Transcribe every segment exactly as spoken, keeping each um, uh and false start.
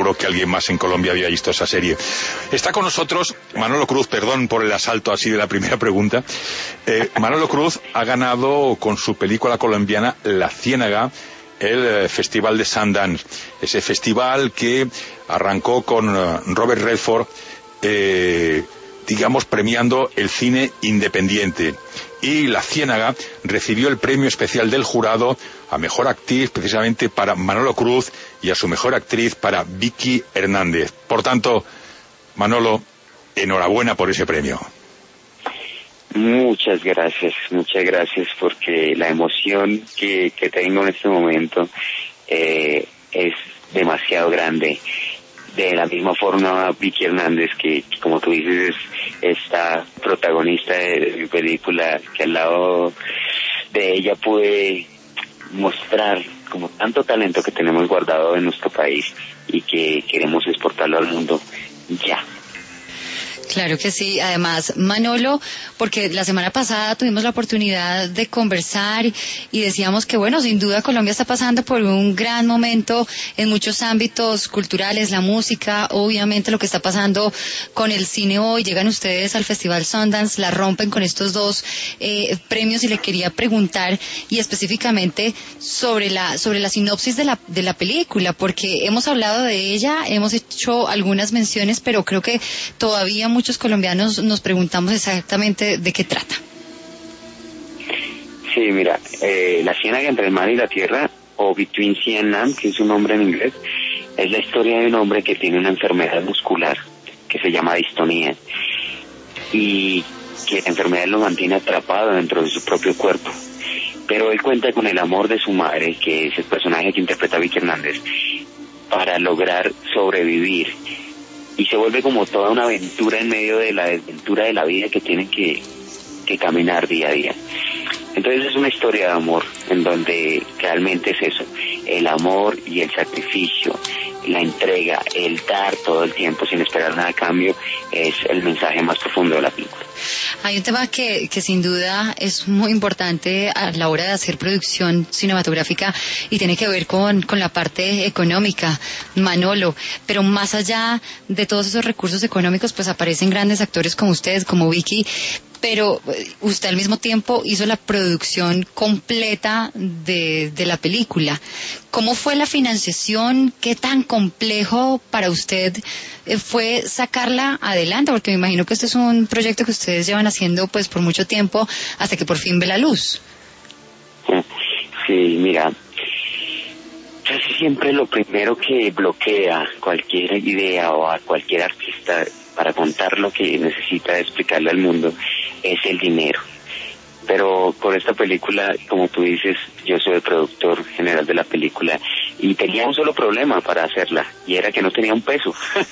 seguro que alguien más en Colombia había visto esa serie. Está con nosotros Manolo Cruz, perdón por el asalto así de la primera pregunta. Eh, Manolo Cruz ha ganado con su película colombiana La Ciénaga el eh, Festival de Sundance, ese festival que arrancó con uh, Robert Redford, eh, digamos premiando el cine independiente, y La Ciénaga recibió el premio especial del jurado a mejor actriz precisamente para Manolo Cruz y a su mejor actriz para Vicky Hernández. Por tanto, Manolo, enhorabuena por ese premio. Muchas gracias, muchas gracias, porque la emoción que, que tengo en este momento eh, es demasiado grande. De la misma forma, Vicky Hernández, que como tú dices es esta protagonista de, de mi película, que al lado de ella pude mostrar como tanto talento que tenemos guardado en nuestro país y que queremos exportarlo al mundo ya. Claro que sí. Además, Manolo, porque la semana pasada tuvimos la oportunidad de conversar y decíamos que, bueno, sin duda Colombia está pasando por un gran momento en muchos ámbitos culturales, la música, obviamente lo que está pasando con el cine hoy. Llegan ustedes al Festival Sundance, la rompen con estos dos eh, premios, y le quería preguntar y específicamente sobre la sobre la sinopsis de la de la película, porque hemos hablado de ella, hemos hecho algunas menciones, pero creo que todavía muchos colombianos nos preguntamos exactamente de qué trata. Sí, mira, eh, La Ciénaga entre el mar y la tierra, o Between Sea and Land, que es un nombre en inglés, es la historia de un hombre que tiene una enfermedad muscular que se llama distonía, y que la enfermedad lo mantiene atrapado dentro de su propio cuerpo. Pero él cuenta con el amor de su madre, que es el personaje que interpreta Vicky Hernández, para lograr sobrevivir. Y se vuelve como toda una aventura en medio de la desventura de la vida que tienen que, que caminar día a día. Entonces es una historia de amor, en donde realmente es eso, el amor y el sacrificio, la entrega, el dar todo el tiempo sin esperar nada a cambio, es el mensaje más profundo de la película. Hay un tema que, que sin duda es muy importante a la hora de hacer producción cinematográfica y tiene que ver con, con la parte económica, Manolo, pero más allá de todos esos recursos económicos, pues aparecen grandes actores como ustedes, como Vicky, pero usted al mismo tiempo hizo la producción completa de, de la película. ¿Cómo fue la financiación? ¿Qué tan complejo para usted fue sacarla adelante? Porque me imagino que este es un proyecto que ustedes llevan haciendo pues por mucho tiempo hasta que por fin ve la luz. Sí, mira, casi siempre lo primero que bloquea cualquier idea o a cualquier artista para contar lo que necesita explicarle al mundo es el dinero. Pero por esta película, como tú dices, yo soy el productor general de la película y tenía un solo problema para hacerla, y era que no tenía un peso.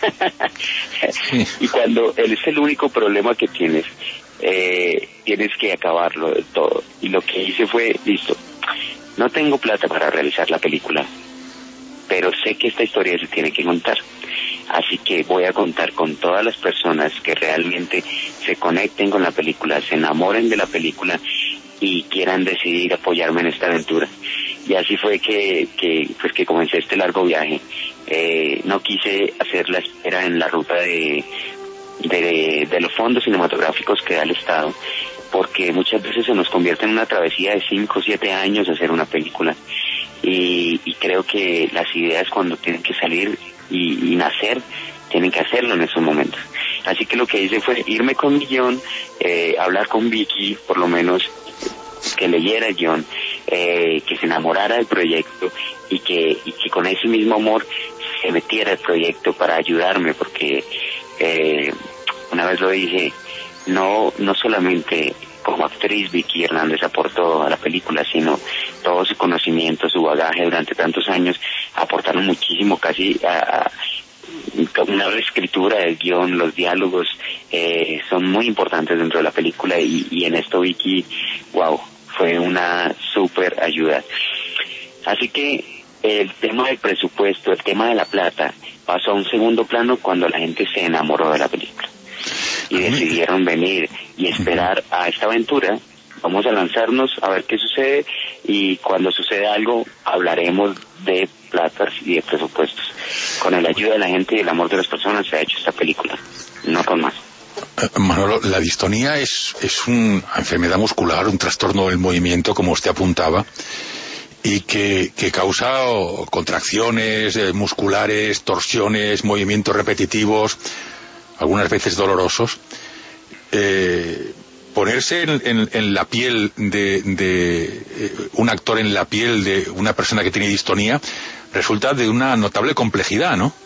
Sí. Y cuando él es el único problema que tienes, eh, tienes que acabarlo de todo. Y lo que hice fue, listo, no tengo plata para realizar la película, pero sé que esta historia se tiene que contar. Así que voy a contar con todas las personas que realmente se conecten con la película, se enamoren de la película y quieran decidir apoyarme en esta aventura. Y así fue que, que pues que comencé este largo viaje. Eh, no quise hacer la espera en la ruta de, de, de los fondos cinematográficos que da el Estado, porque muchas veces se nos convierte en una travesía de cinco o siete años hacer una película. Y, y creo que las ideas, cuando tienen que salir y, y nacer, tienen que hacerlo en esos momentos. Así que lo que hice fue irme con mi guión, eh, hablar con Vicky, por lo menos que leyera el guión, eh, que se enamorara del proyecto y que, y que con ese mismo amor se metiera al proyecto para ayudarme, porque eh, una vez lo dije, no, no solamente como actriz Vicky Hernández aportó a la película, sino todo su conocimiento, su bagaje durante tantos años aportaron muchísimo, casi a, a una reescritura del guión, los diálogos eh, son muy importantes dentro de la película, y, y en esto Vicky, wow, fue una súper ayuda. Así que el tema del presupuesto, el tema de la plata, pasó a un segundo plano cuando la gente se enamoró de la película y decidieron venir y esperar a esta aventura. Vamos a lanzarnos a ver qué sucede, y cuando suceda algo hablaremos de platas y de presupuestos. Con la ayuda de la gente y el amor de las personas se ha hecho esta película, no con más. Manolo, la distonía es, es una enfermedad muscular, un trastorno del movimiento, como usted apuntaba, y que, que causa contracciones eh, musculares, torsiones, movimientos repetitivos, algunas veces dolorosos. Eh, ponerse en, en, en la piel de, de eh, un actor, en la piel de una persona que tiene distonía, resulta de una notable complejidad, ¿no?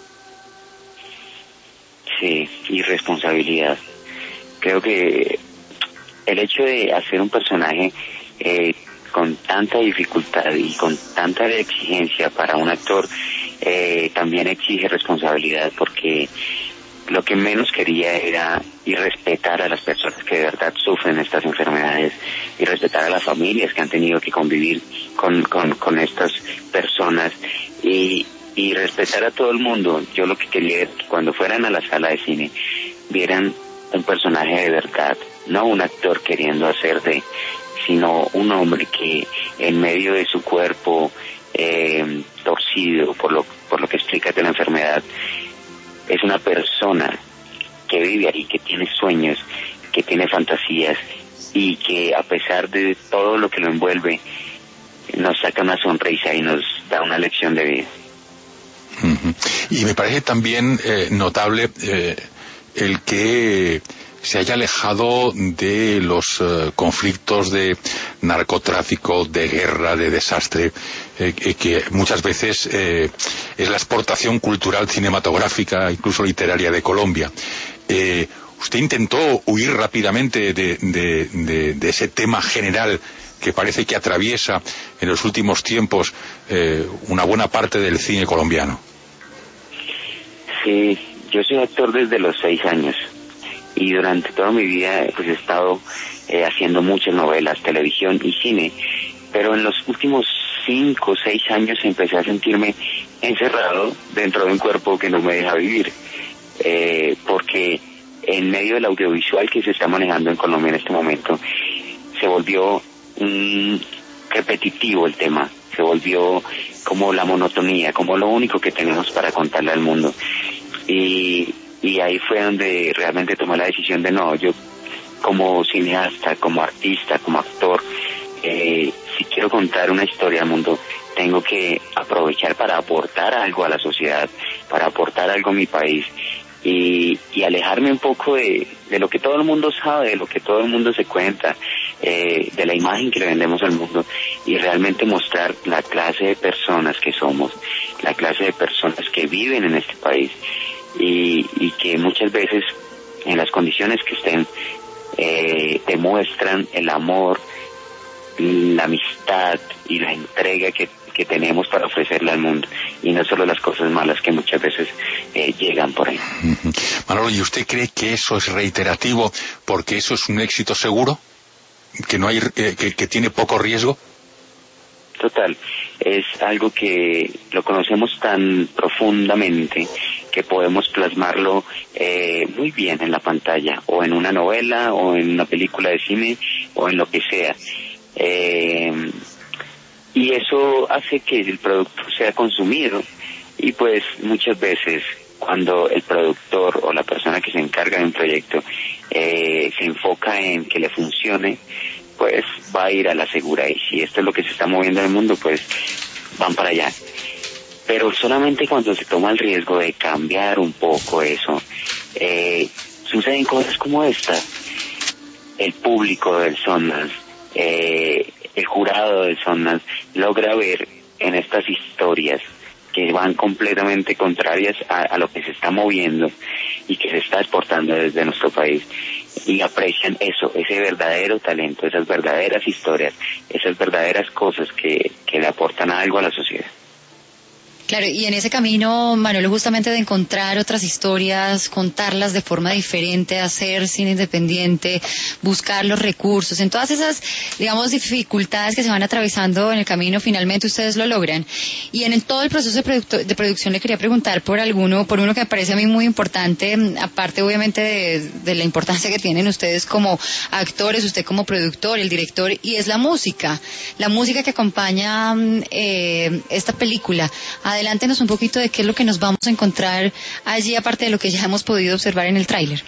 Sí, y responsabilidad. Creo que el hecho de hacer un personaje eh, con tanta dificultad y con tanta exigencia para un actor eh, también exige responsabilidad, porque lo que menos quería era y respetar a las personas que de verdad sufren estas enfermedades, y respetar a las familias que han tenido que convivir con, con, con estas personas, y, y respetar a todo el mundo. Yo lo que quería es que cuando fueran a la sala de cine vieran un personaje de verdad, no un actor queriendo hacer de, sino un hombre que en medio de su cuerpo eh, torcido por lo, por lo que explica de la enfermedad, es una persona que vive ahí, que tiene sueños, que tiene fantasías, y que a pesar de todo lo que lo envuelve, nos saca una sonrisa y nos da una lección de vida. Uh-huh. Y me parece también eh, notable eh, el que se haya alejado de los eh, conflictos de narcotráfico, de guerra, de desastre, eh, que muchas veces eh, es la exportación cultural, cinematográfica, incluso literaria de Colombia. Eh, usted intentó huir rápidamente de, de, de, de ese tema general que parece que atraviesa en los últimos tiempos eh, una buena parte del cine colombiano. Sí, yo soy actor desde los seis años. Y durante toda mi vida pues he estado eh, haciendo muchas novelas, televisión y cine, pero en los últimos cinco o seis años empecé a sentirme encerrado dentro de un cuerpo que no me deja vivir, eh, porque en medio del audiovisual que se está manejando en Colombia en este momento, se volvió un repetitivo el tema, se volvió como la monotonía, como lo único que tenemos para contarle al mundo. Y Y ahí fue donde realmente tomé la decisión de no, yo como cineasta, como artista, como actor, eh, si quiero contar una historia al mundo, tengo que aprovechar para aportar algo a la sociedad, para aportar algo a mi país, y, y alejarme un poco de, de lo que todo el mundo sabe, de lo que todo el mundo se cuenta, eh, de la imagen que le vendemos al mundo, y realmente mostrar la clase de personas que somos, la clase de personas que viven en este país. Y, y que muchas veces en las condiciones que estén eh, demuestran el amor, la amistad y la entrega que, que tenemos para ofrecerle al mundo, y no solo las cosas malas que muchas veces eh, llegan por ahí. Uh-huh. Manolo, ¿y usted cree que eso es reiterativo porque eso es un éxito seguro? ¿Que no hay eh, que, que tiene poco riesgo? Total, es algo que lo conocemos tan profundamente que podemos plasmarlo eh, muy bien en la pantalla, o en una novela, o en una película de cine, o en lo que sea. Eh, y eso hace que el producto sea consumido, y pues muchas veces cuando el productor o la persona que se encarga de un proyecto eh, se enfoca en que le funcione, pues va a ir a la segura, y si esto es lo que se está moviendo en el mundo, pues van para allá. Pero solamente cuando se toma el riesgo de cambiar un poco eso, eh, suceden cosas como esta. El público del Sundance, eh, el jurado del Sundance, logra ver en estas historias que van completamente contrarias a, a lo que se está moviendo y que se está exportando desde nuestro país, y aprecian eso, ese verdadero talento, esas verdaderas historias, esas verdaderas cosas que, que le aportan algo a la sociedad. Claro, y en ese camino, Manolo, justamente de encontrar otras historias, contarlas de forma diferente, hacer cine independiente, buscar los recursos, en todas esas, digamos, dificultades que se van atravesando en el camino, finalmente ustedes lo logran. Y en el, todo el proceso de, producto, de producción le quería preguntar por alguno, por uno que me parece a mí muy importante, aparte obviamente de, de la importancia que tienen ustedes como actores, usted como productor, el director, y es la música, la música que acompaña eh, esta película. Adelántenos un poquito de qué es lo que nos vamos a encontrar allí, aparte de lo que ya hemos podido observar en el tráiler.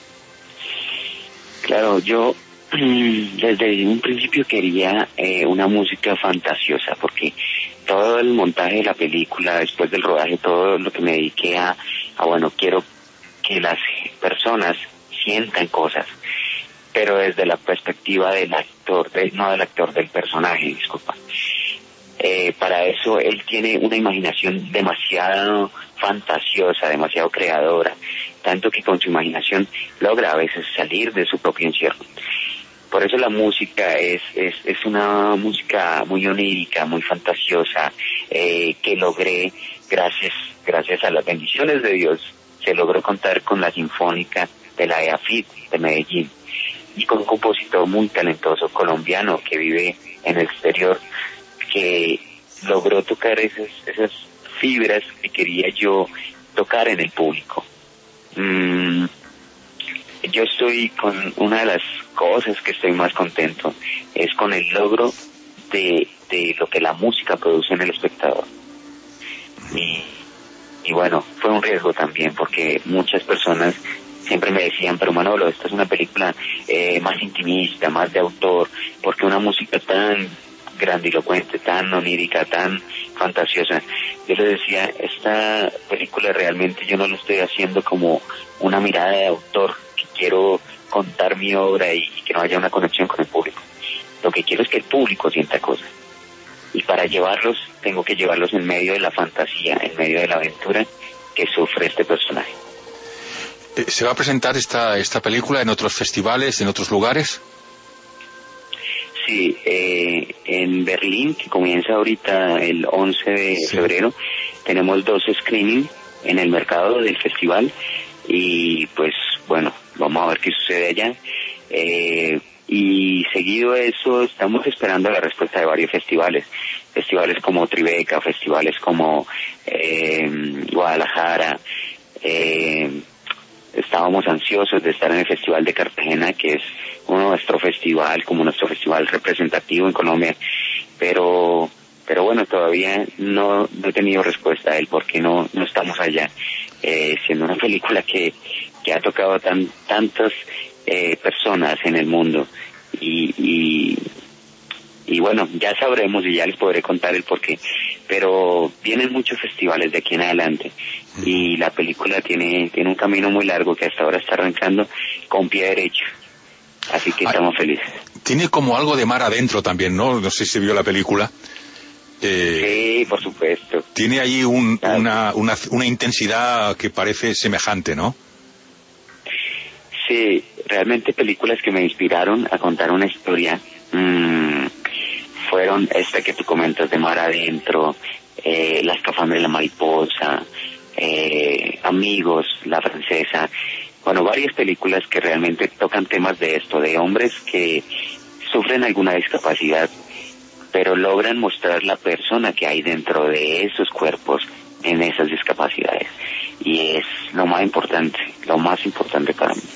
Claro, yo desde un principio quería eh, una música fantasiosa, porque todo el montaje de la película, después del rodaje, todo lo que me dediqué a, a bueno, quiero que las personas sientan cosas, pero desde la perspectiva del actor, de, no del actor, del personaje, disculpa. Eh, para eso él tiene una imaginación demasiado fantasiosa, demasiado creadora, tanto que con su imaginación logra a veces salir de su propio encierro. Por eso la música es es, es una música muy onírica, muy fantasiosa, eh, que logré gracias gracias a las bendiciones de Dios. Se logró contar con la Sinfónica de la E A F I T de Medellín y con un compositor muy talentoso colombiano que vive en el exterior, que logró tocar esas, esas fibras que quería yo tocar en el público. Mm, yo estoy con una de las cosas que estoy más contento, es con el logro de, de lo que la música produce en el espectador. Y, y bueno, fue un riesgo también, porque muchas personas siempre me decían, pero Manolo, esta es una película eh, más intimista, más de autor, porque una música tan grandilocuente, tan onírica, tan fantasiosa. Yo les decía, esta película realmente yo no lo estoy haciendo como una mirada de autor, que quiero contar mi obra y que no haya una conexión con el público. Lo que quiero es que el público sienta cosas. Y para llevarlos, tengo que llevarlos en medio de la fantasía, en medio de la aventura que sufre este personaje. ¿Se va a presentar esta, esta película en otros festivales, en otros lugares? Sí, eh, en Berlín, que comienza ahorita el once de sí. febrero, tenemos dos screenings en el mercado del festival y pues bueno, vamos a ver qué sucede allá. Eh, y seguido de eso estamos esperando la respuesta de varios festivales, festivales como Tribeca, festivales como eh, Guadalajara. Eh, estábamos ansiosos de estar en el Festival de Cartagena, que es nuestro festival, como nuestro festival representativo en Colombia, pero pero bueno, todavía no, no he tenido respuesta a él, porque no no estamos allá, eh, siendo una película que, que ha tocado tan tantas eh, personas en el mundo, y, y y bueno, ya sabremos y ya les podré contar el porqué, pero vienen muchos festivales de aquí en adelante y la película tiene tiene un camino muy largo que hasta ahora está arrancando con pie derecho. Así que estamos felices. Tiene como algo de mar adentro también, ¿no? No sé si vio la película. Eh, sí, por supuesto. Tiene ahí un, claro. una, una, una intensidad que parece semejante, ¿no? Sí, realmente películas que me inspiraron a contar una historia mmm, fueron esta que tú comentas de mar adentro, eh, La escafandra de la mariposa, eh, Amigos, La francesa. Bueno, varias películas que realmente tocan temas de esto, de hombres que sufren alguna discapacidad, pero logran mostrar la persona que hay dentro de esos cuerpos en esas discapacidades. Y es lo más importante, lo más importante para mí.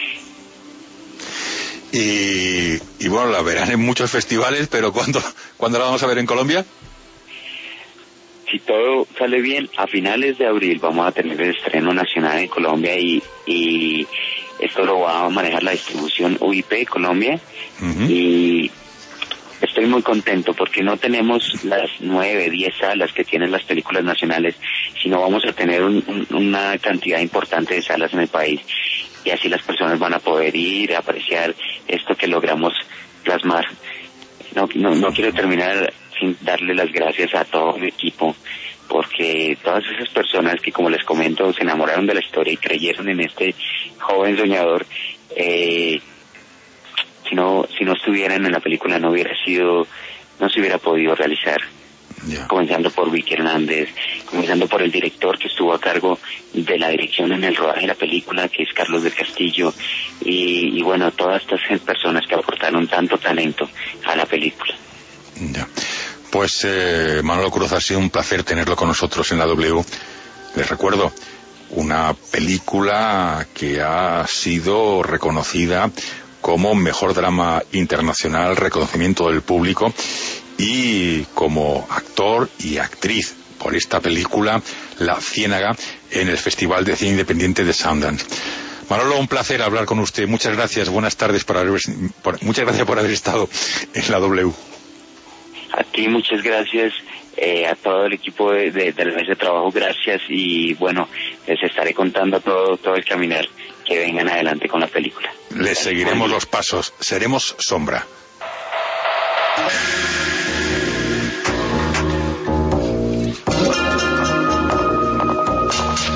Y, y bueno, la verán en muchos festivales, pero ¿cuándo, ¿cuándo la vamos a ver en Colombia? Si todo sale bien, a finales de abril vamos a tener el estreno nacional en Colombia, y, y esto lo va a manejar la distribución U I P Colombia. Uh-huh. Y estoy muy contento porque no tenemos las nueve, diez salas que tienen las películas nacionales, sino vamos a tener un, un, una cantidad importante de salas en el país, y así las personas van a poder ir a apreciar esto que logramos plasmar. No, no, no quiero terminar sin darle las gracias a todo mi equipo, porque todas esas personas que, como les comento, se enamoraron de la historia y creyeron en este joven soñador, eh, si no si no estuvieran en la película no hubiera sido, no se hubiera podido realizar. Yeah. Comenzando por Vicky Hernández, comenzando por el director que estuvo a cargo de la dirección en el rodaje de la película, que es Carlos del Castillo, y, y bueno, todas estas personas que aportaron tanto talento a la película. Yeah. Pues eh, Manolo Cruz, ha sido un placer tenerlo con nosotros en la W. Les recuerdo, una película que ha sido reconocida como mejor drama internacional, reconocimiento del público, y como actor y actriz por esta película, La Ciénaga, en el Festival de Cine Independiente de Sundance. Manolo, un placer hablar con usted. Muchas gracias, buenas tardes, por haber, por, muchas gracias por haber estado en la W. A ti muchas gracias, eh, a todo el equipo de, de, de la mesa de trabajo, gracias, y bueno, les estaré contando todo, todo el caminar que vengan adelante con la película. Les seguiremos los pasos, seremos sombra.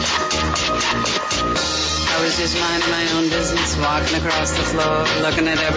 I was just minding my own business, walking across the floor, looking at every